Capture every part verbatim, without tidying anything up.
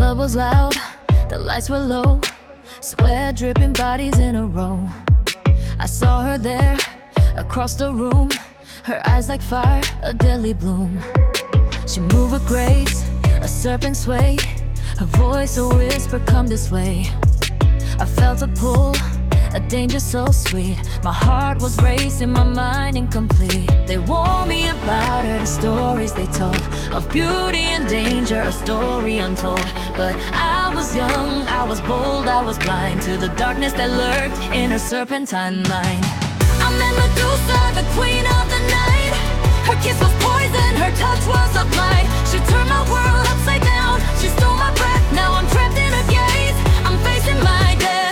club was loud, the lights were low, sweat dripping, bodies in a row. I saw her there, across the room, her eyes like fire, a deadly bloom. She moved with grace, a serpent sway, her voice a whisper, come this way. I felt a pull, a danger so sweet. My heart was racing, my mind incomplete. They warned me about her, the stories they told, of beauty and danger, a story untold. But I was young, I was bold, I was blind to the darkness that lurked in her serpentine mind. I met Medusa, the queen of the night. Her kiss was poison, her touch was a blight. She turned my world upside down, she stole my breath. Now I'm trapped in her gaze, I'm facing my death.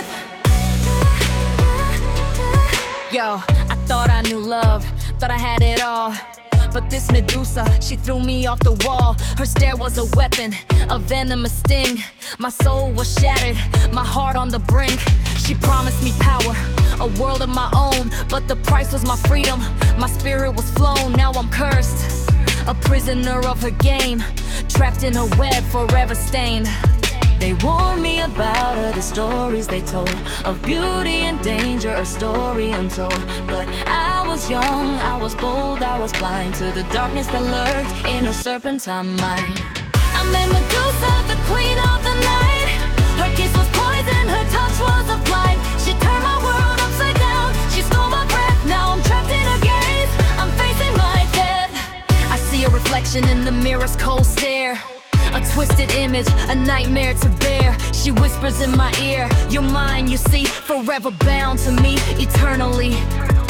Yo, I thought I knew love, thought I had it all. But this Medusa, she threw me off the wall. Her stare was a weapon, a venomous sting. My soul was shattered, my heart on the brink. She promised me power, a world of my own, but the price was my freedom. My spirit was flown, now I'm cursed, a prisoner of her game, trapped in her web, forever stained. They warned me about her, the stories they told, of beauty and danger, a story untold. But I was young, I was bold, I was blind to the darkness that lurked in her serpentine mind. I met Medusa, the queen of the night. Her kiss was poison, her touch was a blight. She turned my world upside down, she stole my breath. Now I'm trapped in her gaze, I'm facing my death. I see a reflection in the mirror's cold stare, a twisted image, a nightmare to bear. She whispers in my ear, you're mine, you see, forever bound to me, eternally.